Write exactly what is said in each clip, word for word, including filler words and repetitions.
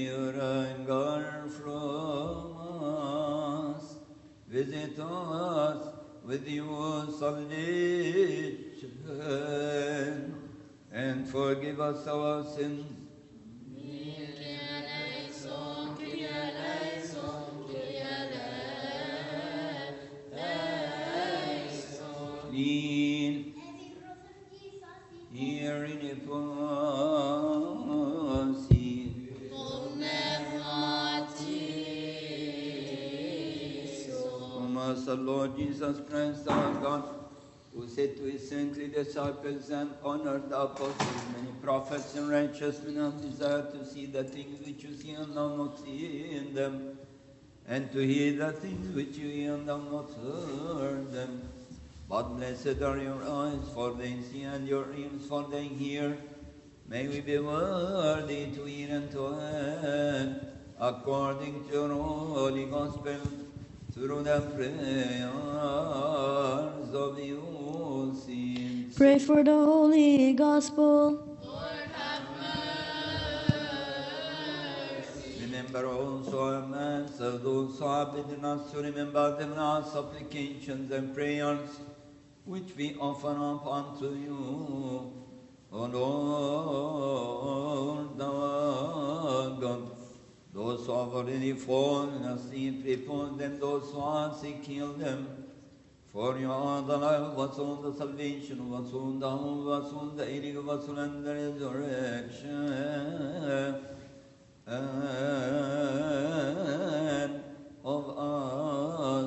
your anger from us. Visit us with your salvation, and forgive us our sins. Clean, hearing a mercy. From us, the Lord Jesus Christ, our God, who said to his saintly disciples and honored the apostles, many prophets and righteous men have desired to see the things which you see and have not seen them, and to hear the things which you hear and have not heard them. But blessed are your eyes, for they see, and your ears, for they hear. May we be worthy to hear and to hear, according to your holy gospel, through the prayers of your saints. Pray for the holy gospel. Lord, have mercy. Remember also our mass of those who have bidden us to remember them in our supplications and prayers, which we offer up unto you, O Lord our God. Those who have already fallen asleep, repose them. Those who are sick, heal them. For you are the life of us all, the salvation of us all, the hope of us all, the healing of us all, and the resurrection of us all.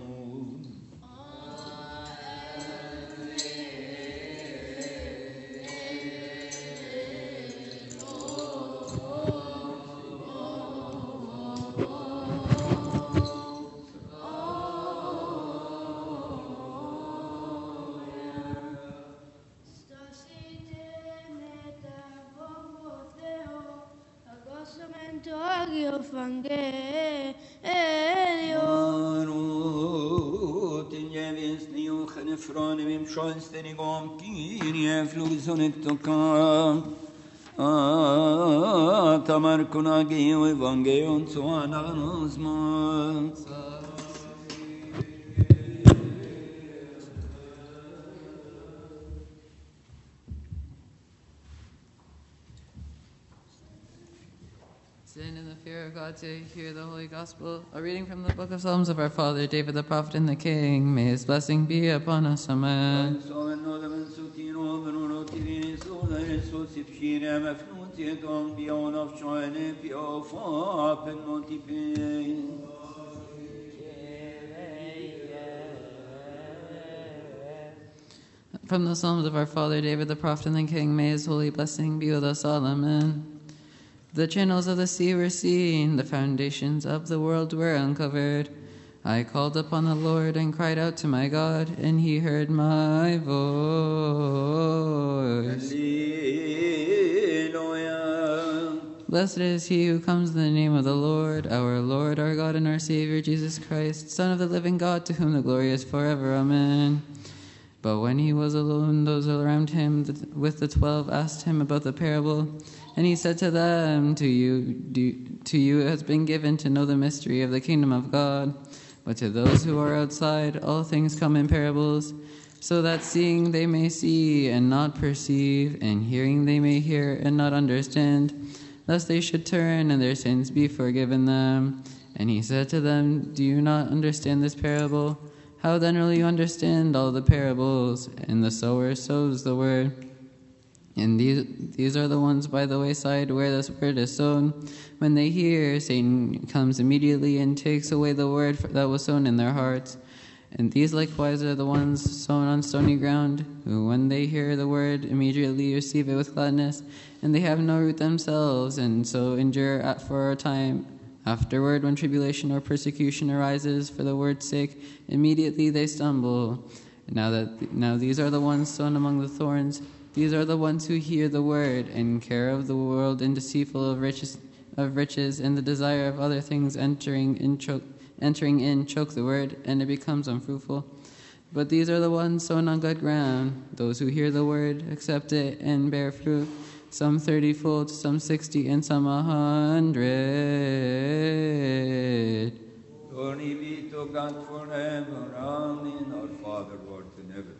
Frönem sjönsten igång Kyrie flusonet toka tamarkuna geo evangelion så ananos mas. Stand in the fear of God to hear the Holy Gospel. A reading from the book of Psalms of our father David the prophet and the king. May his blessing be upon us. Amen. From the Psalms of our father David the prophet and the king. May his holy blessing be with us all. Amen. The channels of the sea were seen, the foundations of the world were uncovered. I called upon the Lord and cried out to my God, and he heard my voice. Alleluia. Blessed is he who comes in the name of the Lord, our Lord, our God, and our Savior, Jesus Christ, Son of the living God, to whom the glory is forever. Amen. But when he was alone, those around him with the twelve asked him about the parable. And he said to them, to you, do, to you it has been given to know the mystery of the kingdom of God. But to those who are outside, all things come in parables, so that seeing they may see and not perceive, and hearing they may hear and not understand, lest they should turn and their sins be forgiven them. And he said to them, do you not understand this parable? How then will you understand all the parables? And the sower sows the word. And these these are the ones by the wayside where this word is sown. When they hear, Satan comes immediately and takes away the word that was sown in their hearts. And these likewise are the ones sown on stony ground, who when they hear the word immediately receive it with gladness, and they have no root themselves, and so endure for a time. Afterward, when tribulation or persecution arises for the word's sake, immediately they stumble. Now that now these are the ones sown among the thorns. These are the ones who hear the word, and care of the world and deceitful of riches, of riches, and the desire of other things entering in choke, entering in choke the word, and it becomes unfruitful. But these are the ones sown on good ground, those who hear the word, accept it, and bear fruit. some thirty-fold, some sixty, and some a hundred. Glory be to God forever. Amen. Our Father, who art in heaven.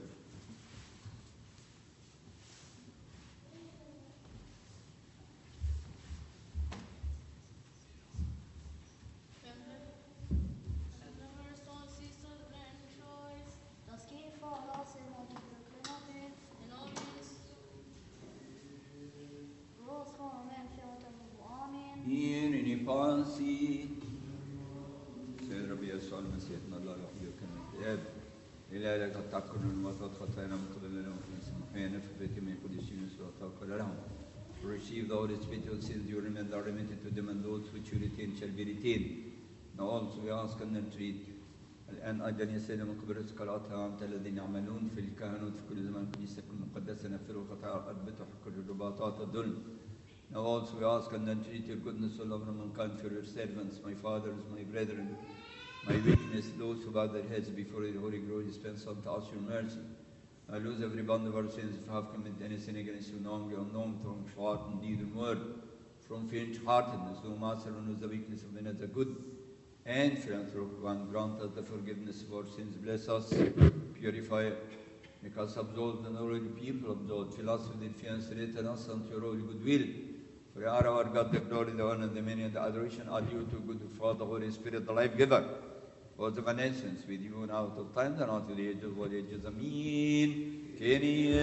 Ieni pansi. سيد ربي يسوع المسيح ان الله يحييك من الذئاب الى لك تاكل الموتى خطايانا من قبل لنا وفي نفسك من قدسين وتاكل لهم. Receive the Holy Spirit who sins you remember are remitted to them and those which you retain shall be retained. Now also we ask and entreat الآن أيضا يا سيدنا من قبل رزقاتها أنت الذين يعملون في الكهنوت في كل زمان كنيستك المقدسة نفروا خطايا الأرض بتحكر الرباطات الظلم. Now also we ask and entreat your goodness, O Lord of mankind, for your servants, my fathers, my brethren, my witness, those who bow their heads before your holy glory, dispense unto us your mercy. I lose every bond of our sins if I have committed any sin against you, knowingly or unknown, from thought and deed and word, from faint-heartedness, O Master, who knows the weakness of men as a good and philanthropic one. Grant us the forgiveness of our sins, bless us, purify us, make us absolved and already people absolved. Fill us with the fiance, return us unto your holy goodwill. For you are our God, the glory, the honor, the dominion, and the adoration are due to good Father, Holy Spirit, the life giver. Was of an essence with you now to time and unto the ages of all ages. Amen. Kyrie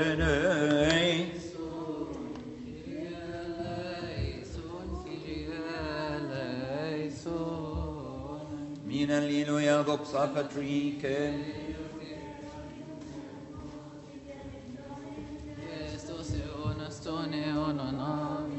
eleison. Min alleluia doxa patricem. Christos eonas ton eonon, amen.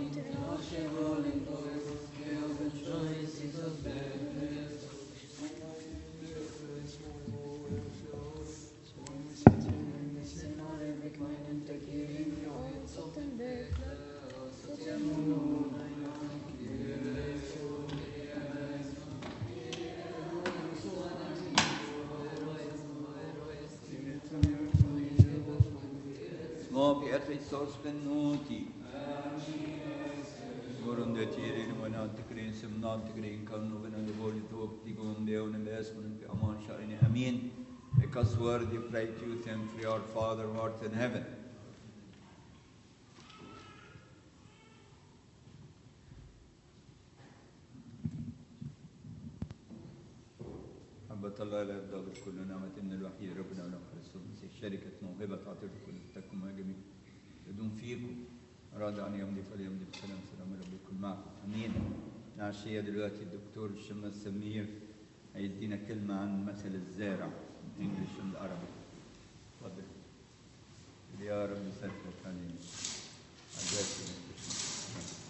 Smoke et Christos venuti. Vorum de tirin venant green semnant green carno venant voli to digon deon and esmon amon shine. Amen. Make us worthy, pray to you, thankfully, our Father who art in heaven. محبة الله لا يبدأ بكل نعمة من الوحيد ربنا ونعم كريستوس المسيح شركة موهبة تعطيكم كل تكم جميع يدوم فيكم أراد أن يمضي فليمضي بسلام سلام رب يكون معكم أمين. نعشية دلوقتي الدكتور الشمس سمير هيدينا كلمة عن مثل الزارع English and Arabic. تفضل. يا رب يسلمك علينا.